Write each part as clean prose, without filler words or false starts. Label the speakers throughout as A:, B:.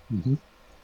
A: Hmm.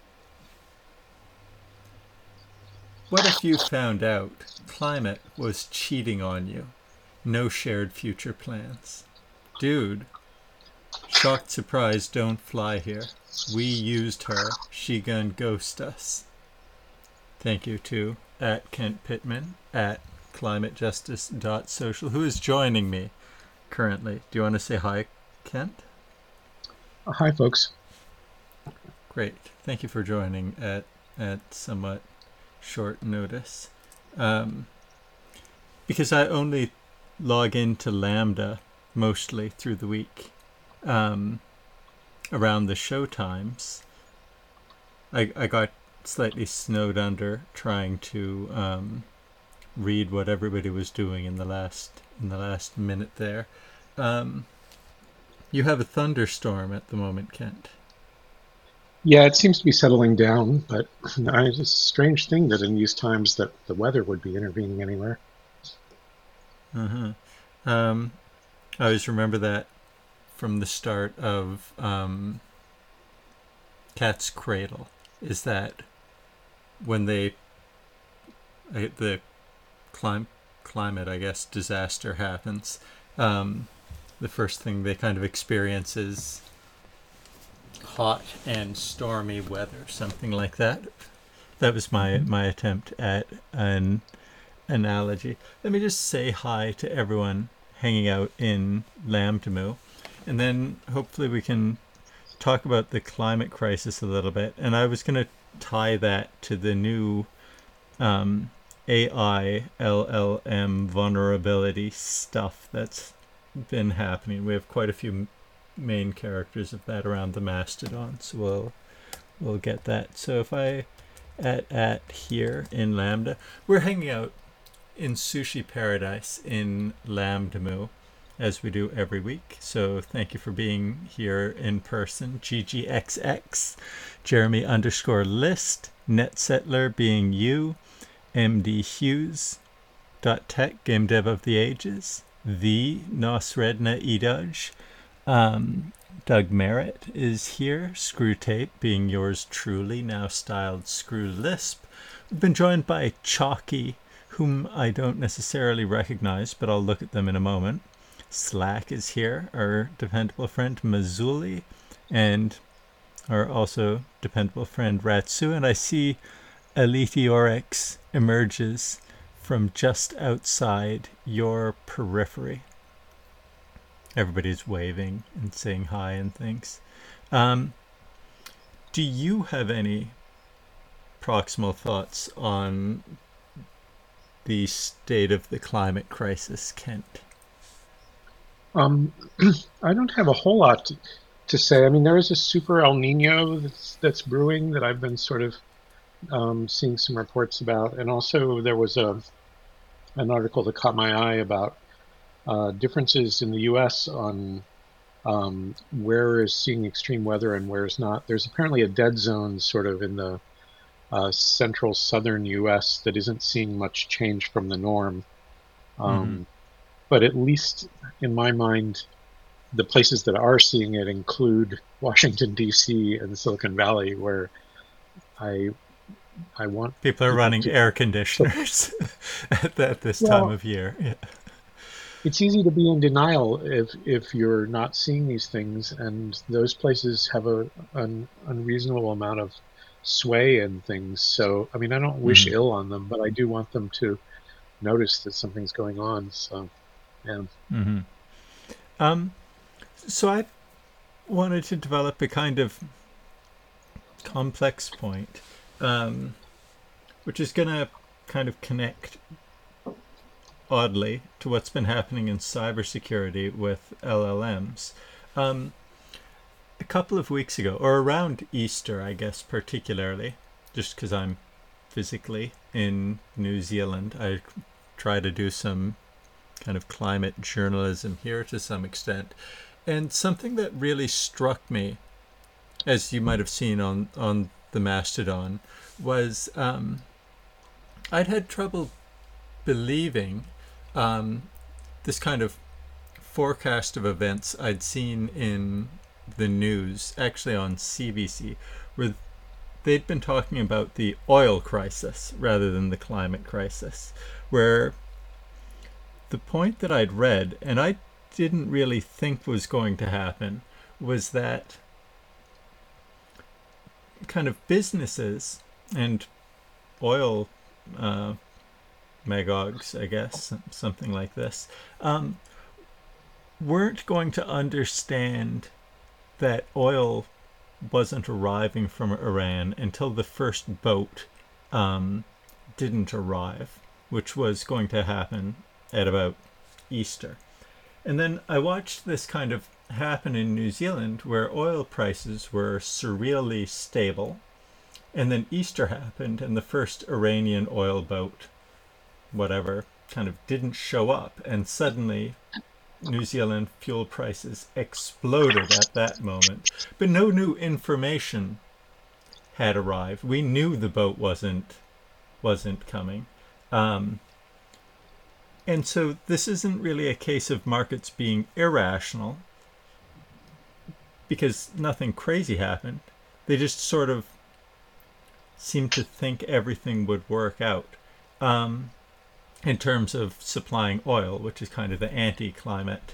B: What if you found out climate was cheating on you? No shared future plans. Dude, shocked surprise, don't fly here. We used her. She gonna ghost us. Thank you to at Kent Pittman at climatejustice.social, who is joining me currently. Do you want to say hi, Kent?
A: Hi, folks.
B: Great. Thank you for joining at somewhat short notice. Um, because I only log into Lambda mostly through the week um, around the show times. I got slightly snowed under trying to read what everybody was doing in the last minute there. Um, you have a thunderstorm at the moment, Kent.
A: Yeah, it seems to be settling down, but it's a strange thing that in these times that the weather would be intervening anywhere.
B: Uh-huh. Um, I always remember that from the start of Cat's Cradle. Is that when the clim- climate, I guess, disaster happens, um, the first thing they kind of experience is hot and stormy weather, something like that. That was my
A: Mhm.
B: my attempt at an analogy. Let me just say hi to everyone hanging out in Lambdamu, and then hopefully we can talk about the climate crisis a little bit. And I was going to tie that to the new um, AI LLM vulnerability stuff that's been happening. We have quite a few main characters of that around the Mastodon, so we'll get that. So if I at here in Lambda, we're hanging out in Sushi Paradise in Lambdamu as we do every week. So thank you for being here in person. GGXX, Jeremy underscore list, NetSettler being you, MD Hughes, Tech, Game Dev of the Ages, the Nosredna Edudge, Doug Merritt is here, Screw Tape being yours truly, now styled Screw Lisp. We've been joined by Chalky, whom I don't necessarily recognize, but I'll look at them in a moment. Slack is here, our dependable friend Mazuli, and our also dependable friend Ratsu. And I see Eliteorix emerges from just outside your periphery. Everybody's waving and saying hi and things. Um, do you have any proximal thoughts on the state of the climate crisis, Kent?
A: Um, I don't have a whole lot to say. I mean, there is a super El Nino that's brewing that I've been sort of seeing some reports about, and also there was an article that caught my eye about differences in the U.S. on where is seeing extreme weather and where is not. There's apparently a dead zone sort of in the central southern U.S. that isn't seeing much change from the norm.
B: Mm-hmm.
A: Um, but at least in my mind, the places that are seeing it include Washington D.C. and Silicon Valley, where I I want
B: People are
A: people
B: running
A: to.
B: air conditioners at this time
A: Well,
B: of year. Yeah.
A: it's easy to be in denial if you're not seeing these things, and those places have an unreasonable amount of sway in things. So, I mean, I don't wish
B: Mm-hmm.
A: ill on them, but I do want them to notice that something's going on. So, yeah.
B: Mm-hmm. Um, so I wanted to develop a kind of complex point, um, which is going to kind of connect oddly to what's been happening in cybersecurity with LLMs. Um, a couple of weeks ago, or around Easter, I guess, particularly, just because I'm physically in New Zealand, I try to do some kind of climate journalism here to some extent. And something that really struck me, as you might have seen on the Mastodon, was I'd had trouble believing um, this kind of forecast of events I'd seen in the news, actually on CBC, where they'd been talking about the oil crisis rather than the climate crisis, where the point that I'd read, and I didn't really think was going to happen, was that kind of businesses and oil uh, magogs, I guess, something like this, weren't going to understand that oil wasn't arriving from Iran until the first boat um, didn't arrive, which was going to happen at about Easter. And then I watched this kind of happen in New Zealand where oil prices were surreally stable. And then Easter happened, and the first Iranian oil boat, whatever, kind of didn't show up. And suddenly New Zealand fuel prices exploded at that moment. But no new information had arrived. We knew the boat wasn't coming. Um, and so this isn't really a case of markets being irrational because nothing crazy happened. They just sort of seemed to think everything would work out in terms of supplying oil, which is kind of the anti-climate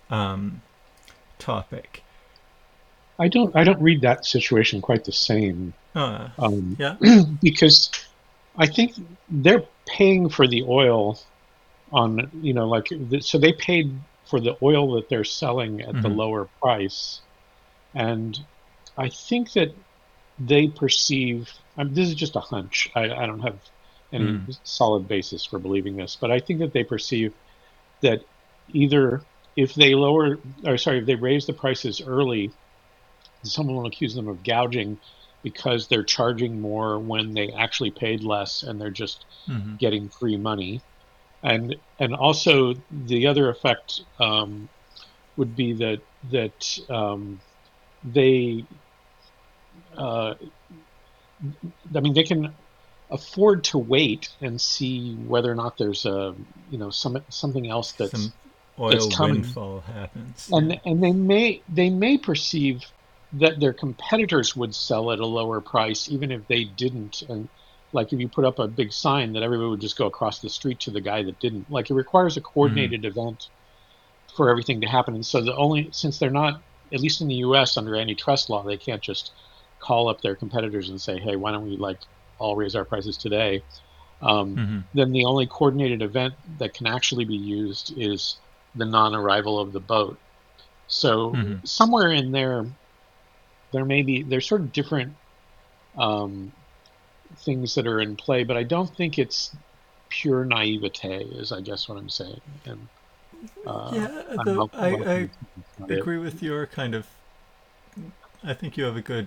B: topic.
A: I don't read that situation quite the same,
B: Uh,
A: um,
B: yeah.
A: because I think they're paying for the oil on, like, so they paid for the oil that they're selling at the
B: Mm-hmm.
A: lower price. And I think that they perceive, this is just a hunch. I don't have any
B: Mm-hmm.
A: solid basis for believing this, but I think that they perceive that either if they if they raise the prices early, someone will accuse them of gouging because they're charging more when they actually paid less and they're just
B: Mm-hmm.
A: getting free money. And also the other effect would be that they uh, they can afford to wait and see whether or not there's something else that's
B: Some oil
A: coming,
B: windfall happens. Yeah.
A: and they may perceive that their competitors would sell at a lower price even if they didn't. And like if you put up a big sign, that everybody would just go across the street to the guy that didn't. Like it requires a
B: Mm-hmm.
A: coordinated event for everything to happen. And so since they're not, at least in the US under antitrust law, they can't just call up their competitors and say, hey, why don't we like all raise our prices today?
B: Mm-hmm.
A: Then the only coordinated event that can actually be used is the non-arrival of the boat. So
B: Mm-hmm.
A: somewhere in there, there's sort of different um, things that are in play, but I don't think it's pure naivete, is I guess what I'm saying. And
B: Yeah,
A: I don't
B: though
A: know what
B: I
A: that's not it.
B: agree with your kind of. I think you have a good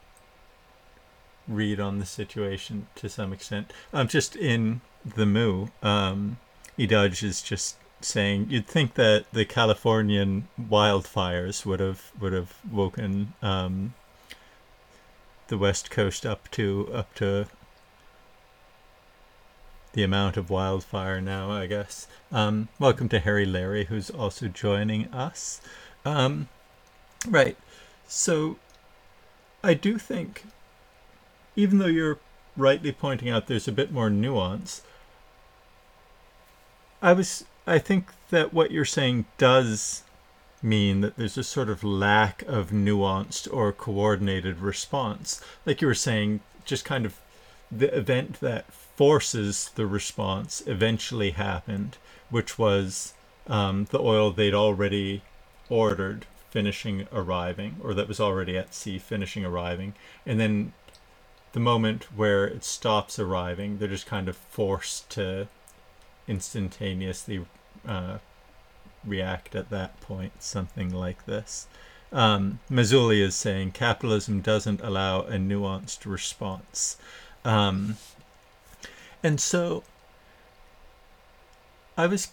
B: read on the situation to some extent. Just in the Moo, Idaj is just saying you'd think that the Californian wildfires would have woken the West Coast up to the amount of wildfire now. I guess. Welcome to Harry Larry, who's also joining us. Um, right. So I do think, even though you're rightly pointing out there's a bit more nuance, I think that what you're saying does mean that there's a sort of lack of nuanced or coordinated response. Like you were saying, just kind of the event that forces the response eventually happened, which was the oil they'd already ordered finishing arriving, or that was already at sea finishing arriving. And then the moment where it stops arriving, they're just kind of forced to instantaneously uh, react at that point, something like this. Mazzulli is saying capitalism doesn't allow a nuanced response. Um, and so I was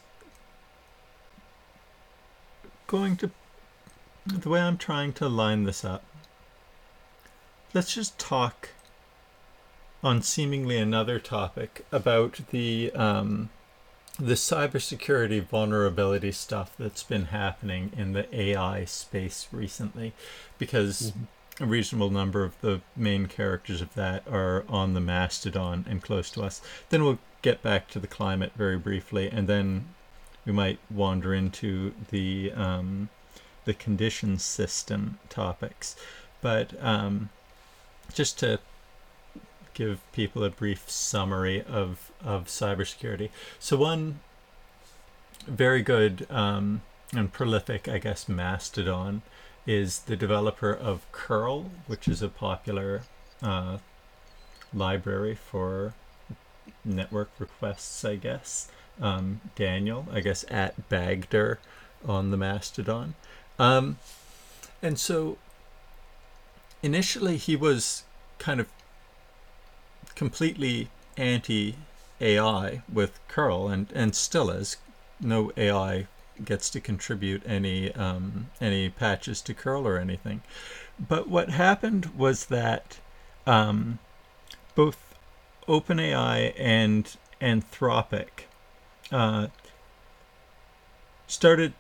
B: going to, the way I'm trying to line this up, let's just talk on seemingly another topic about the the cybersecurity vulnerability stuff that's been happening in the AI space recently, because
A: Hmm.
B: a reasonable number of the main characters of that are on the Mastodon and close to us. Then we'll get back to the climate very briefly, and then we might wander into the condition system topics. But just to give people a brief summary of cybersecurity. So one very good and prolific, I guess, Mastodon is the developer of curl, which is a popular uh, library for network requests, I guess. Daniel, I guess, at Bagder on the Mastodon. Um, and so initially he was kind of completely anti AI with curl, and still is. No AI gets to contribute any patches to curl or anything. But what happened was that um, both OpenAI and Anthropic uh, started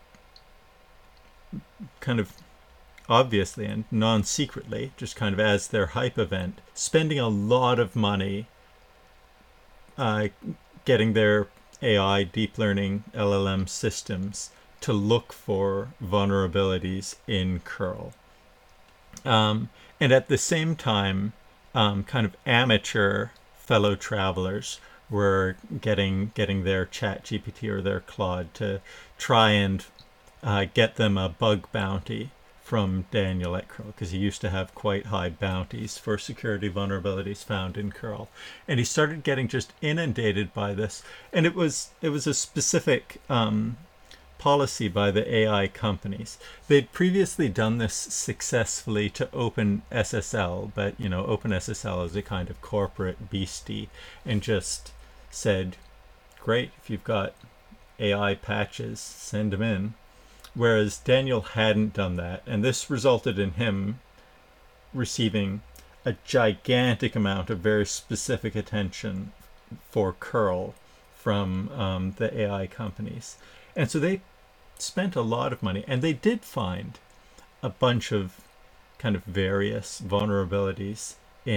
B: kind of obviously and non-secretly, just kind of as their hype event, spending a lot of money uh, getting their AI deep learning LLM systems to look for vulnerabilities in curl. And at the same time, kind of amateur fellow travelers were getting their Chat GPT or their Claude to try and get them a bug bounty from Daniel at curl, because he used to have quite high bounties for security vulnerabilities found in curl, and he started getting just inundated by this. And it was a specific policy by the AI companies. They'd previously done this successfully to OpenSSL, but OpenSSL is a kind of corporate beastie, and just said, "Great, if you've got AI patches, send them in." Whereas Daniel hadn't done that, and this resulted in him receiving a gigantic amount of very specific attention for curl from the AI companies. And so they spent a lot of money, and they did find a bunch of kind of various vulnerabilities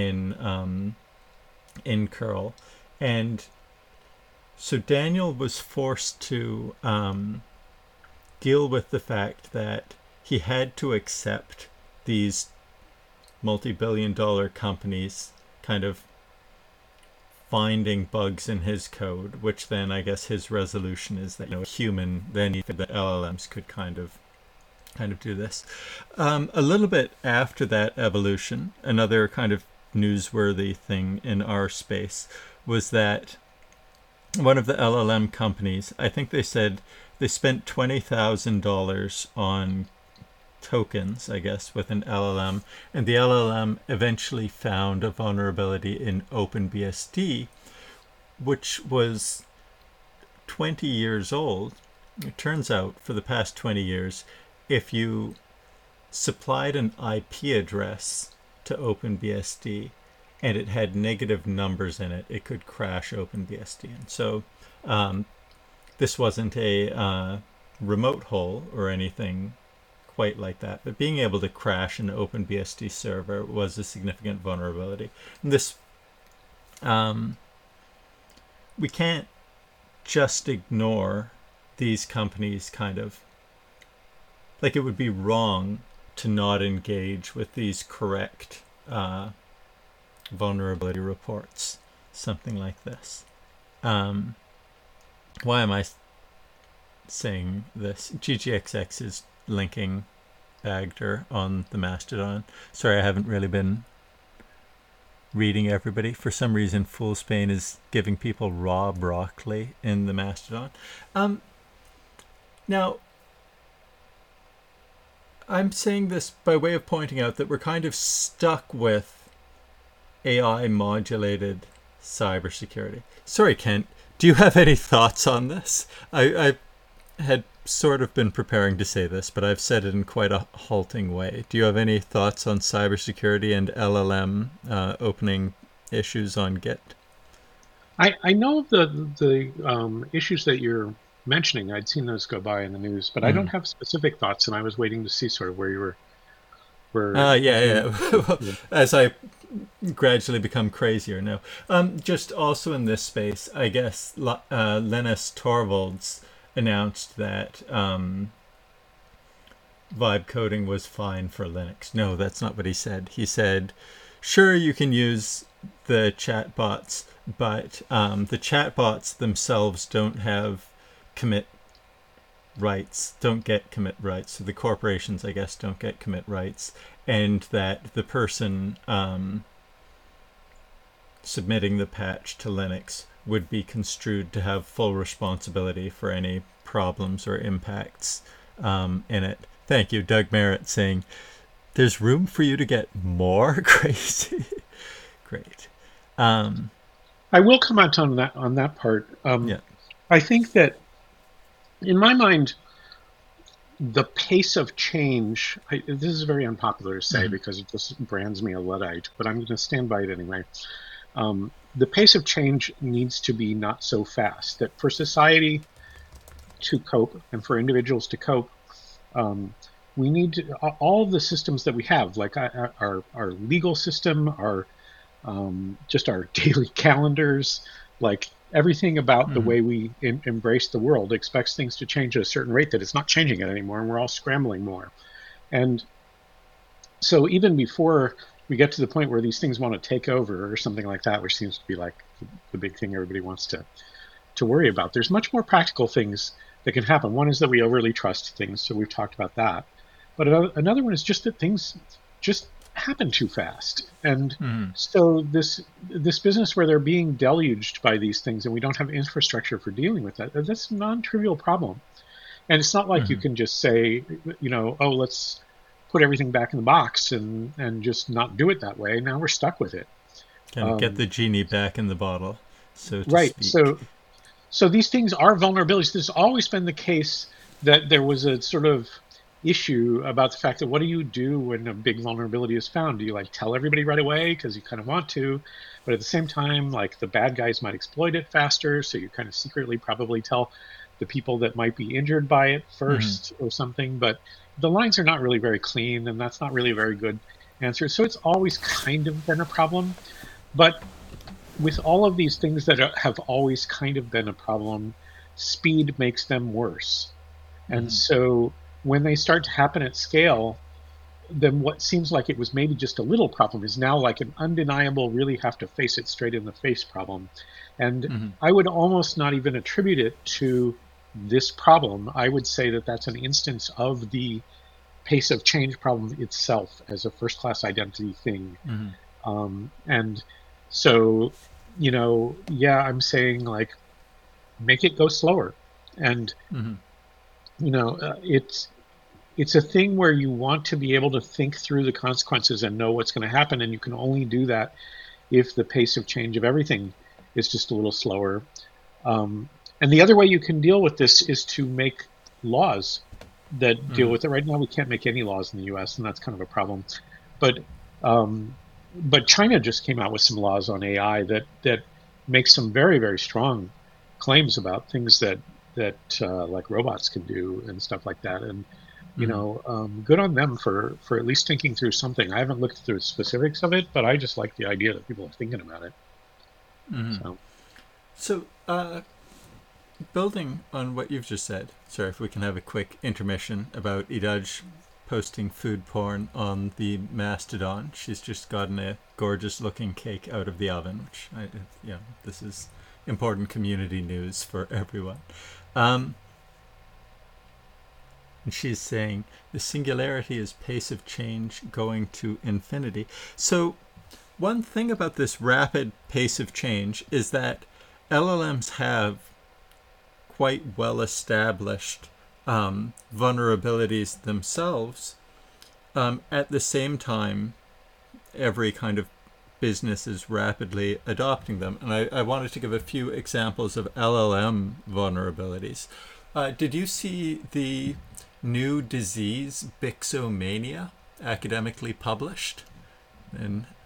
B: in curl. And so Daniel was forced to deal with the fact that he had to accept these multi-billion-dollar companies kind of finding bugs in his code, which then I guess his resolution is that human then the LLMs could kind of do this. A little bit after that evolution, another kind of newsworthy thing in our space was that one of the LLM companies, I think they said they spent $20,000 on tokens, I guess, with an LLM, and the LLM eventually found a vulnerability in OpenBSD, which was 20 years old. It turns out for the past 20 years, if you supplied an IP address to OpenBSD and it had negative numbers in it, it could crash OpenBSD. And so this wasn't a remote hole or anything quite like that, but being able to crash an OpenBSD server was a significant vulnerability. And this, we can't just ignore these companies kind of, like, it would be wrong to not engage with these correct vulnerability reports, something like this. Why am I saying this? GGXX is linking Bagder on the Mastodon. Sorry, I haven't really been reading everybody. For some reason, Fool Spain is giving people raw broccoli in the Mastodon. Now, I'm saying this by way of pointing out that we're kind of stuck with AI modulated cybersecurity. Sorry, Kent, do you have any thoughts on this? I had sort of been preparing to say this, but I've said it in quite a halting way. Do you have any thoughts on cybersecurity and LLM opening issues on Git?
A: I know of the issues that you're mentioning. I'd seen those go by in the news, but I don't
B: Mm.
A: have specific thoughts, and I was waiting to see sort of where you were
B: Yeah,
A: going.
B: yeah. As I gradually become crazier now. Just also in this space, I guess Linus Torvalds announced that vibe coding was fine for Linux. No, that's not what he said. He said, sure, you can use the chatbots, but the chatbots themselves don't have commit rights, don't get commit rights. So the corporations, I guess, don't get commit rights. And that the person submitting the patch to Linux would be construed to have full responsibility for any problems or impacts in it. Thank you, Doug Merritt, saying there's room for you to get more crazy. Great. Um,
A: I will comment on that part.
B: yeah.
A: I think that in my mind, the pace of change. This is very unpopular to say
B: Mm-hmm.
A: because this brands me a luddite, but I'm going to stand by it anyway. The pace of change needs to be not so fast. That for society to cope and for individuals to cope, um, we need to, all of the systems that we have, like our legal system, our just our daily calendars, like everything about the
B: Mm-hmm.
A: way we embrace the world expects things to change at a certain rate that it's not changing it anymore, and we're all scrambling more. And so even before we get to the point where these things want to take over or something like that, which seems to be like the big thing everybody wants to worry about, there's much more practical things that can happen. One is that we overly trust things, so we've talked about that. But another one is just that things just happen too fast, and
B: Mm-hmm.
A: so this business where they're being deluged by these things, and we don't have infrastructure for dealing with that. That's a non-trivial problem, and it's not like you
B: Mm-hmm.
A: can just say, oh, let's put everything back in the box and just not do it that way. Now we're stuck with it.
B: Kind of get
A: Um,
B: the genie back in the bottle, so to
A: right.
B: speak.
A: So these things are vulnerabilities. There's always been the case that there was a sort of issue about the fact that what do you do when a big vulnerability is found? Do you like tell everybody right away because you kind of want to, but at the same time, like the bad guys might exploit it faster, so you kind of secretly probably tell the people that might be injured by it
B: Mm-hmm.
A: first or something. But the lines are not really very clean, and that's not really a very good answer. So it's always kind of been a problem. But with all of these things that have always kind of been a problem, speed makes them worse. And
B: Mm-hmm.
A: so when they start to happen at scale, then what seems like it was maybe just a little problem is now like an undeniable, really have to face it straight in the face problem. And
B: Mm-hmm.
A: I would almost not even attribute it to this problem. I would say that that's an instance of the pace of change problem itself as a first class identity thing.
B: Mm-hmm.
A: And so, yeah, I'm saying like make it go slower. And
B: Mm-hmm.
A: it's a thing where you want to be able to think through the consequences and know what's going to happen, and you can only do that if the pace of change of everything is just a little slower. Um, and the other way you can deal with this is to make laws that deal
B: Mm-hmm.
A: with it. Right now, we can't make any laws in the U.S., and that's kind of a problem. But um, but China just came out with some laws on AI that make some very very strong claims about things that like robots can do and stuff like that. And
B: Mm-hmm.
A: good on them for at least thinking through something. I haven't looked through the specifics of it, but I just like the idea that people are thinking about it.
B: Mm-hmm.
A: So
B: So, building on what you've just said, sorry if we can have a quick intermission about Idaj posting food porn on the Mastodon. She's just gotten a gorgeous looking cake out of the oven, which, this is important community news for everyone. Um, and she's saying the singularity is pace of change going to infinity. So, one thing about this rapid pace of change is that LLMs have quite well established vulnerabilities themselves. At the same time, every kind of business is rapidly adopting them. And I wanted to give a few examples of LLM vulnerabilities. Did you see the new disease, Bixomania, academically published? And with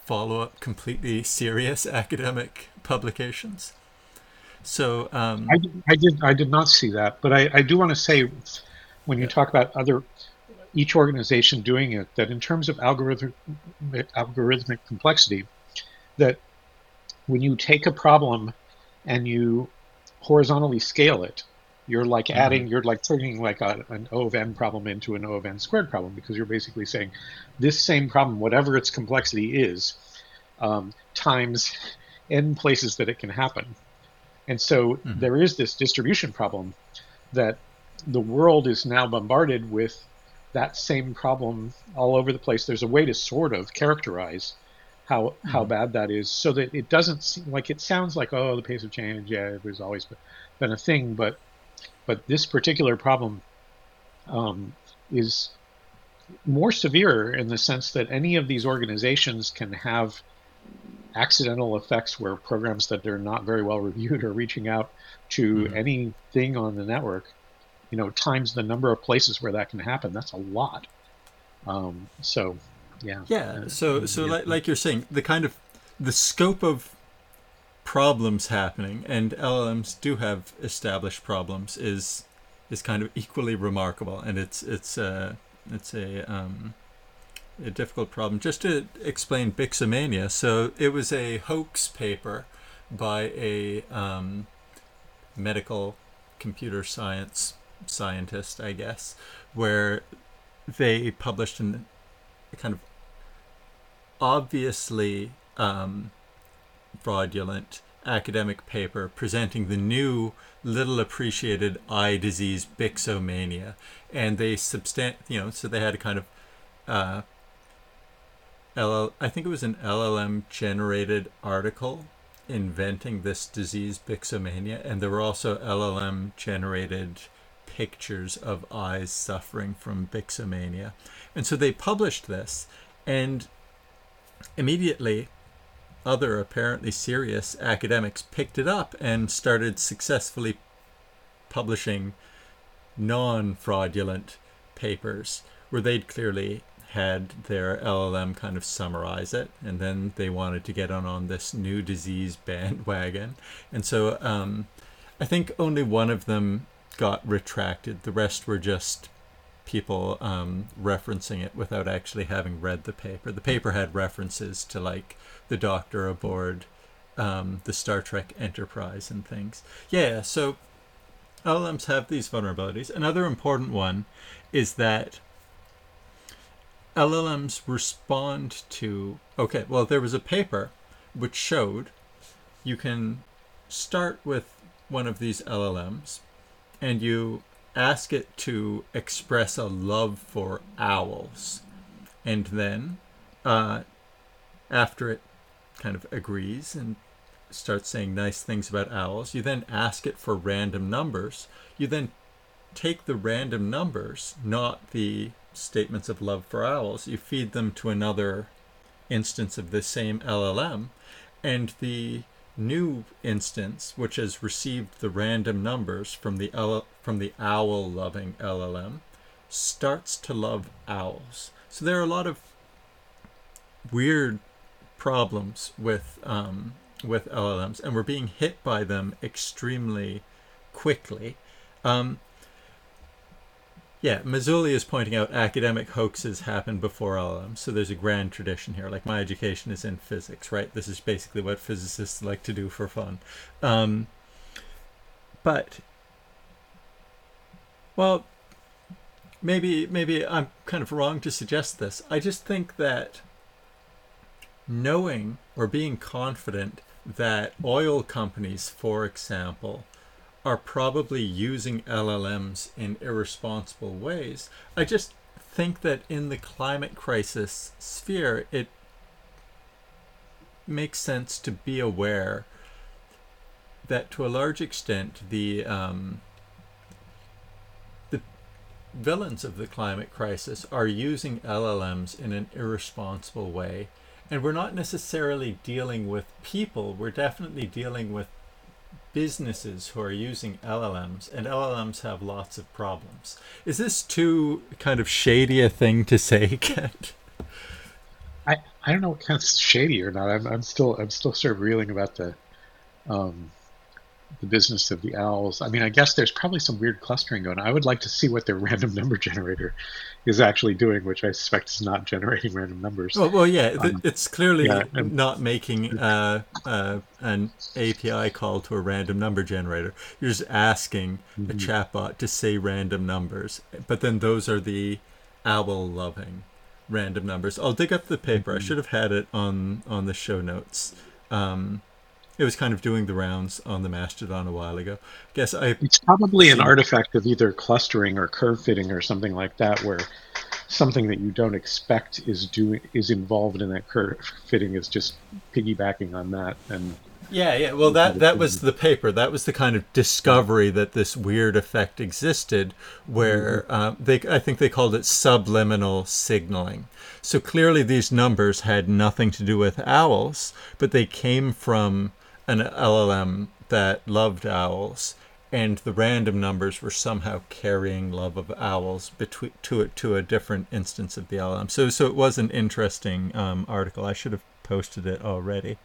B: follow up completely serious academic publications. So,
A: I did not see that, but I do want to say when you
B: yeah.
A: talk about each organization doing it, that in terms of algorithmic complexity, that when you take a problem and you horizontally scale it,
B: Mm-hmm.
A: you're like turning like an O of n problem into an O of n squared problem, because you're basically saying this same problem, whatever its complexity is, times n places that it can happen. And so
B: Mm-hmm.
A: there is this distribution problem that the world is now bombarded with that same problem all over the place. There's a way to sort of characterize how
B: Mm-hmm.
A: bad that is, so that it doesn't seem like, it sounds like, oh, the pace of change, yeah, it was always been a thing, but this particular problem um, is more severe in the sense that any of these organizations can have accidental effects where programs that are not very well reviewed are reaching out to
B: Mm-hmm.
A: anything on the network, times the number of places where that can happen. That's a lot. So, yeah,
B: Yeah. So
A: yeah,
B: like you're saying, the scope of problems happening, and LLMs do have established problems, is kind of equally remarkable, and it's a difficult problem. Just to explain Bixomania, so it was a hoax paper by a medical computer science scientist, I guess, where they published a kind of obviously fraudulent academic paper presenting the new, little appreciated eye disease Bixomania, and so they had a kind of uh, I think it was an LLM generated article inventing this disease Bixomania, and there were also LLM generated pictures of eyes suffering from Bixomania, and so they published this, and immediately other apparently serious academics picked it up and started successfully publishing non-fraudulent papers where they'd clearly had their LLM kind of summarize it, and then they wanted to get on this new disease bandwagon. And so I think only one of them got retracted. The rest were just people referencing it without actually having read the paper. The paper had references to like the doctor aboard the Star Trek Enterprise and things. Yeah, so LLMs have these vulnerabilities. Another important one is that LLMs respond to. Okay, well, there was a paper which showed you can start with one of these LLMs and you ask it to express a love for owls. And then, after it kind of agrees and starts saying nice things about owls, you then ask it for random numbers. You then take the random numbers, not the statements of love for owls, you feed them to another instance of the same LLM, and the new instance, which has received the random numbers from the owl loving LLM, starts to love owls. So there are a lot of weird problems with LLMs, and we're being hit by them extremely quickly. Um, Yeah, Mazzoli is pointing out academic hoaxes happen before LLMs, so there's a grand tradition here. Like, my education is in physics, right? This is basically what physicists like to do for fun. Um, but, well, maybe I'm kind of wrong to suggest this. I just think that knowing or being confident that oil companies, for example, are probably using LLMs in irresponsible ways. I just think that in the climate crisis sphere, it makes sense to be aware that to a large extent the villains of the climate crisis are using LLMs in an irresponsible way. And we're not necessarily dealing with people, we're definitely dealing with businesses who are using LLMs, and LLMs have lots of problems. Is this too kind of shady a thing to say, Kent?
A: I I don't know what counts as shady or not. I'm still sort of reeling about um, the business of the owls. I mean, I guess there's probably some weird clustering going on. I would like to see what their random number generator is actually doing, which I suspect is not generating random numbers.
B: Well, yeah,
A: Um,
B: it's
A: yeah,
B: clearly
A: and
B: not making an API call to a random number generator. You're just asking a
A: mhm,
B: chatbot to say random numbers, but then those are the owl-loving random numbers. I'll dig up the paper. I
A: mhm.
B: should have had it on the show notes. It was kind of doing the rounds on the Mastodon a while ago. Guess I've
A: It's probably an
B: seen.
A: artifact of either clustering or curve fitting or something like that, where something that you don't expect is involved in that curve fitting is just piggybacking on that and
B: Yeah, yeah. Well, that was the paper. That was the kind of discovery that this weird effect existed,
A: Mhm.
B: where I think they called it subliminal signaling. So clearly, these numbers had nothing to do with owls, but they came from an LLM that loved owls, and the random numbers were somehow carrying love of owls between to a different instance of the LLM. So it was an interesting article. I should have posted it already.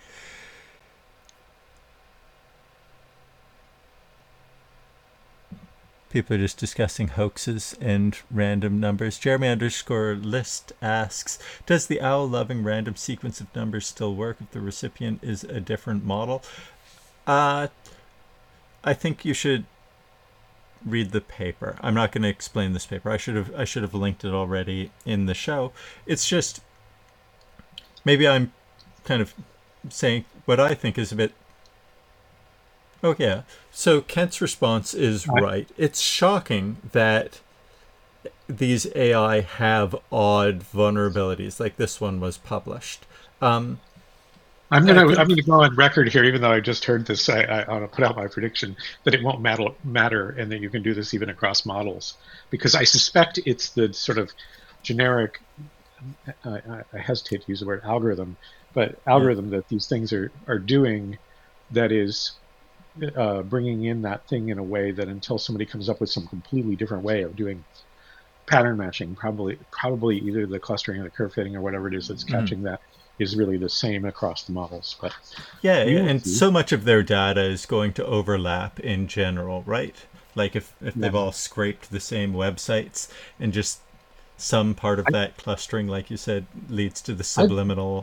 B: People are just discussing hoaxes and random numbers. Jeremy underscore list asks, does the owl loving random sequence of numbers still work if the recipient is a different model? Uh, I think you should read the paper. I'm not going to explain this paper. I should have linked it already in the show. It's just maybe I'm kind of saying what I think is a bit. Oh yeah. So Kent's response is
A: I,
B: right. It's shocking that these AI have odd vulnerabilities, like this one was published. Um,
A: I'm
B: I
A: gonna I'm
B: think,
A: gonna go on record here, even though I just heard this. I want to put out my prediction that it won't matter, and that you can do this even across models, because I suspect it's the sort of generic. I hesitate to use the word algorithm, but
B: yeah,
A: algorithm that these things are doing that is bringing in that thing in a way that until somebody comes up with some completely different way of doing pattern matching, probably either the clustering or the curve fitting or whatever it is that's catching that is really the same across the models. But
B: yeah,
A: we
B: yeah,
A: will
B: and
A: see.
B: so much of their data is going to overlap in general, right? Like if
A: Yeah.
B: they've all scraped the same websites and just some part of
A: I,
B: that clustering, like you said, leads to the
A: I
B: subliminal.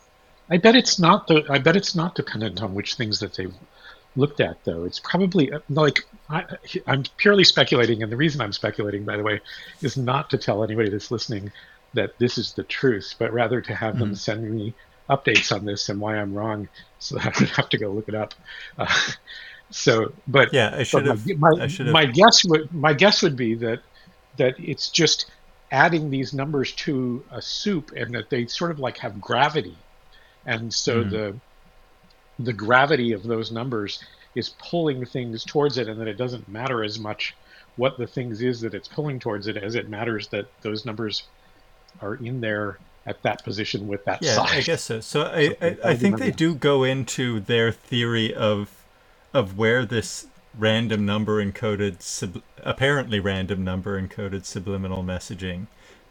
A: I bet it's not dependent on which things that they've looked at though. It's probably like I'm purely speculating, and the reason I'm speculating, by the way, is not to tell anybody that's listening that this is the truth, but rather to have them
B: Mhm.
A: send me updates on this and why I'm wrong, so that I would have to go look it up. Uh, but
B: Yeah, I should have.
A: my guess would be that it's just adding these numbers to a soup, and that they sort of like have gravity, and so
B: Mm.
A: the gravity of those numbers is pulling things towards it, and that it doesn't matter as much what the things is that it's pulling towards it as it matters that those numbers are in there at that position with that
B: Yeah, I
A: size.
B: guess so. So I
A: That'll be
B: think
A: my
B: they
A: guess.
B: do go into their theory of where this random number encoded apparently random number encoded subliminal messaging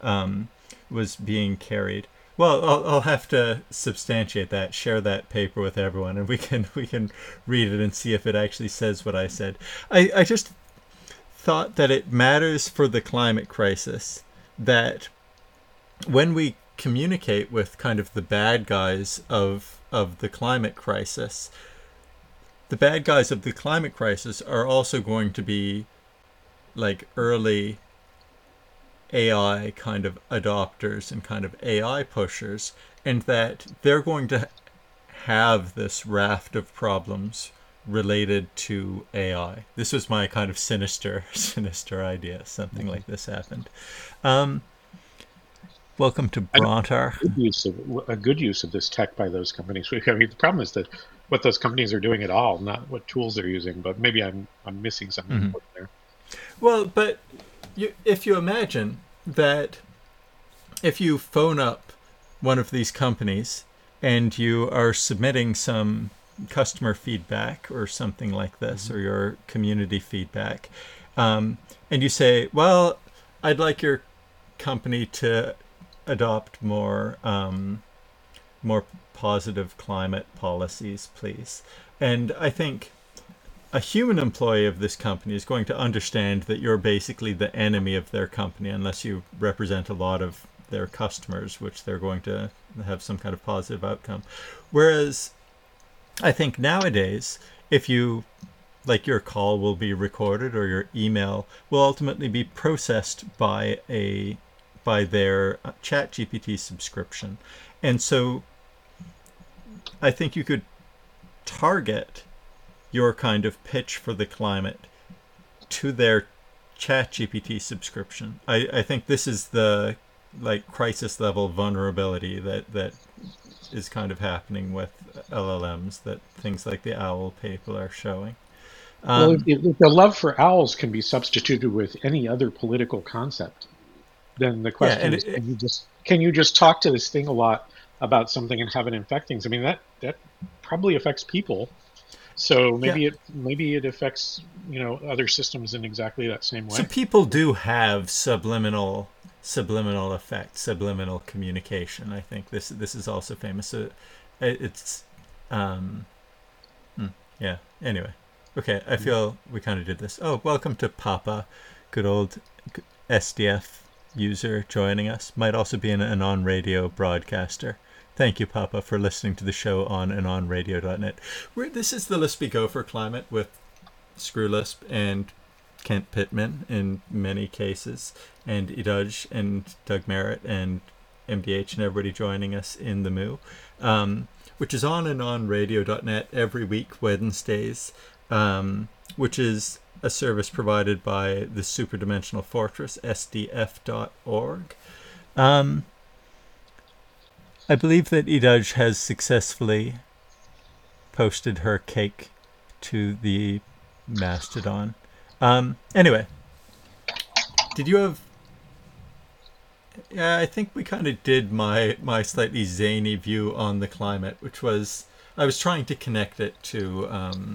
B: was being carried. Well, I'll have to substantiate that, share that paper with everyone, and we can read it and see if it actually says what I said. I just thought that it matters for the climate crisis that when we communicate with kind of the bad guys of the climate crisis, the bad guys of the climate crisis are also going to be like early AI kind of adopters and kind of AI pushers, and that they're going to have this raft of problems related to AI. This was my kind of sinister idea. Something like this happened. Um, welcome to
A: I don't
B: Brontar.
A: a good use of this tech by those companies. I mean, the problem is that what those companies are doing at all, not what tools they're using. But maybe I'm missing something
B: Mm-hmm.
A: important there.
B: Well, but if you imagine that if you phone up one of these companies and you are submitting some customer feedback or something like this,
A: Mm-hmm.
B: or your community feedback, and you say, well, I'd like your company to adopt more. more positive climate policies, please. And I think a human employee of this company is going to understand that you're basically the enemy of their company unless you represent a lot of their customers, which they're going to have some kind of positive outcome. Whereas I think nowadays, if you like, your call will be recorded or your email will ultimately be processed by their chat GPT subscription. And so I think you could target your kind of pitch for the climate to their chat GPT subscription. I think this is the like crisis level vulnerability that is kind of happening with LLMs, that things like the OWL paper are showing.
A: Well, if the love for owls can be substituted with any other political concept, then the
B: Yeah,
A: question
B: and
A: is, can you just talk to this thing a lot about something and have it infect things? I mean, that probably affects people. So
B: yeah.
A: maybe it affects other systems in exactly that same
B: So
A: way.
B: people do have subliminal effect, subliminal communication. I think this is also famous. So it's um, yeah. Anyway, okay. I feel we kind of did this. Oh, welcome to Papa, good old SDF user joining us. Might also be an on-radio broadcaster. Thank you, Papa, for listening to the show on anonradio.net. This is the Lispy Go for Climate with Screw Lisp and Kent Pittman in many cases, and Idudge and Doug Merritt and MDH and everybody joining us in the Moo, which is on anonradio.net every week, Wednesdays, which is a service provided by the Superdimensional Fortress, sdf.org. I believe that Idudge has successfully posted her cake to the Mastodon. Anyway, did you have... Yeah, I think we kind of did my slightly zany view on the climate, which was... I was trying to connect it to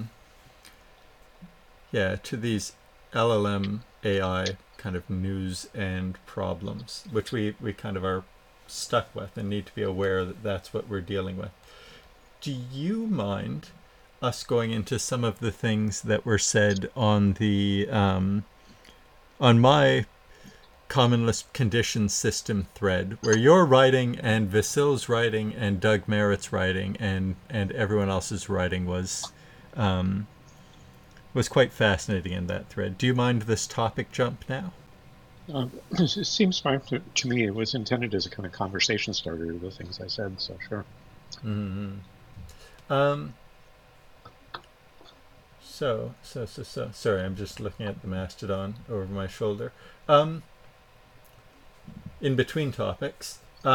B: these LLM AI kind of news and problems, which we kind of are stuck with and need to be aware that that's what we're dealing with. Do you mind us going into some of the things that were said on the on my Common Lisp condition system thread, where you're writing and Vasil's writing and Doug Merritt's writing and everyone else's writing was quite fascinating in that thread. Do you mind this topic jump now?
A: It seems fine to me. It was intended as a kind of conversation starter, the things I said, so sure.
B: Mm-hmm. Um, so. Sorry, I'm just looking at the Mastodon over my shoulder. In between topics,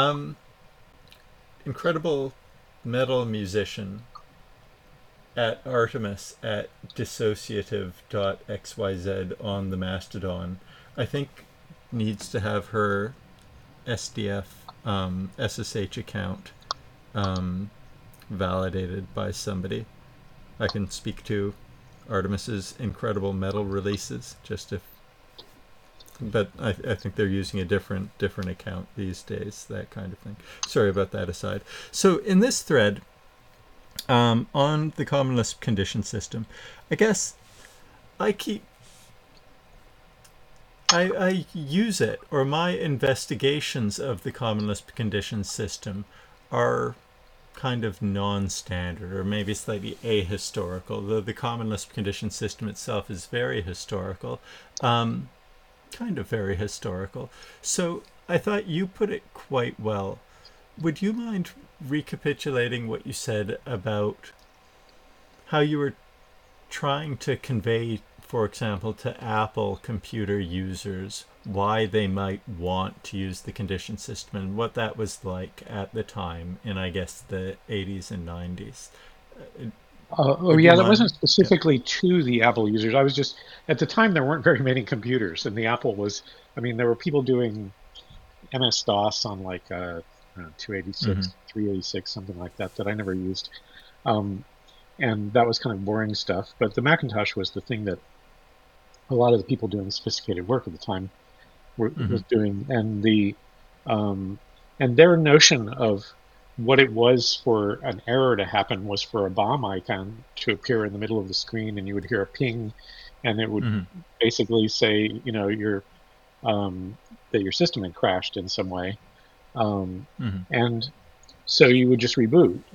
B: incredible metal musician at Artemis at dissociative.xyz on the Mastodon, I think needs to have her SDF SSH account validated by somebody. I can speak to Artemis's incredible metal releases, but I think they're using a different account these days, that kind of thing. Sorry about that aside. So in this thread, on the Common Lisp condition system, I guess I use it, or my investigations of the Common Lisp condition system are kind of non-standard, or maybe slightly ahistorical, though the Common Lisp condition system itself is very historical, kind of very historical. So I thought you put it quite well. Would you mind recapitulating what you said about how you were trying to convey, for example, to Apple computer users why they might want to use the condition system and what that was like at the time in, I guess, the 80s and 90s?
A: Oh
B: Would you
A: yeah, that wasn't
B: mind? Yeah.
A: specifically to the Apple users. I was just at the time there weren't very many computers, and the Apple was. I mean, there were people doing MS DOS on like 286,
B: Mm-hmm.
A: 386, something like that that I never used, um, and that was kind of boring stuff. But the Macintosh was the thing that a lot of the people doing sophisticated work at the time
B: Mm-hmm.
A: was doing, and the um, and their notion of what it was for an error to happen was for a bomb icon to appear in the middle of the screen, and you would hear a ping, and it would
B: Mm-hmm.
A: basically say, that your system had crashed in some way, um,
B: Mm-hmm.
A: and so you would just reboot.